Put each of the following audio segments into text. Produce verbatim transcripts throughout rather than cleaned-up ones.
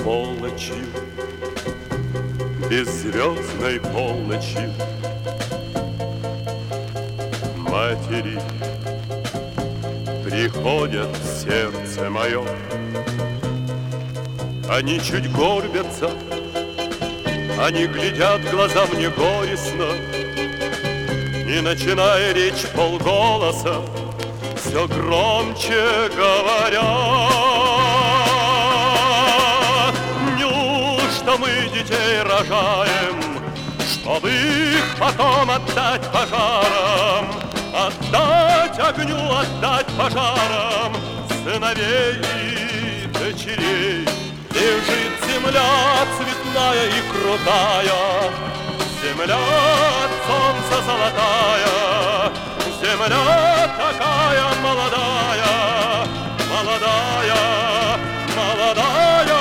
Полночью, беззвездной полночью, матери приходят в сердце мое. Они чуть горбятся, они глядят в глаза мне горестно, и, начиная речь полголоса, все громче говорят: неужто мы детей рожаем, чтобы их потом отдать пожарам, отдать огню, отдать пожарам сыновей и дочерей? Лежит земля цветная и крутая, земля от солнца золотая, земля такая молодая, молодая, молодая.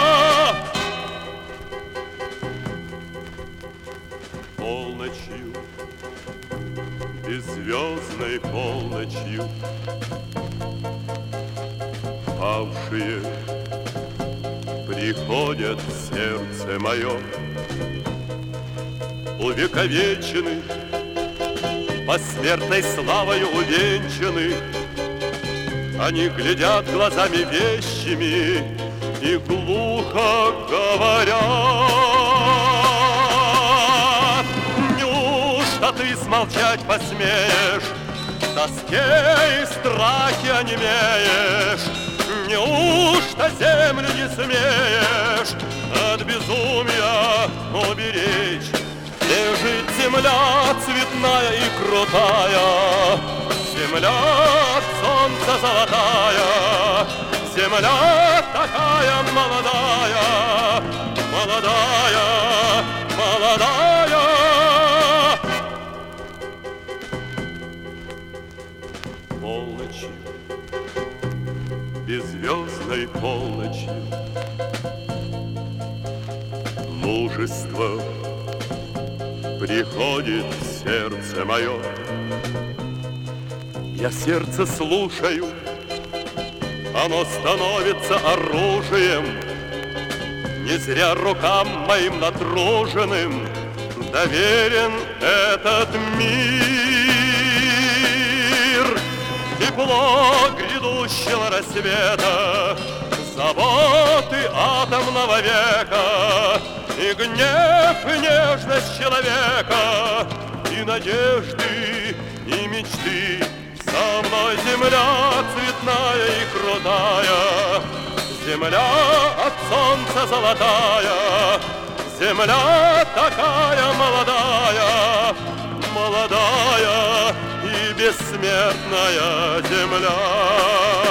Полночью, беззвездной полночью, павшие приходят в сердце мое, увековечены, посмертной славою увенчаны. Они глядят глазами вещими и глухо говорят: неужто ты смолчать посмеешь, в тоске и страхе онемеешь? Неужто землю не смеешь от безумия уберечь? Лежит земля цветная и крутая, земля от солнца золотая, земля такая молодая, молодая, молодая. Полночью, беззвездной полночью, мужество приходит в сердце мое. Я сердце слушаю, оно становится оружием. Не зря рукам моим натруженным доверен этот мир. Тепло грядущего рассвета, заботы атомного века, и гнев, и нежность человека, и надежды, и мечты. Со мной земля цветная и крутая, земля от солнца золотая, земля такая молодая, молодая и бессмертная земля.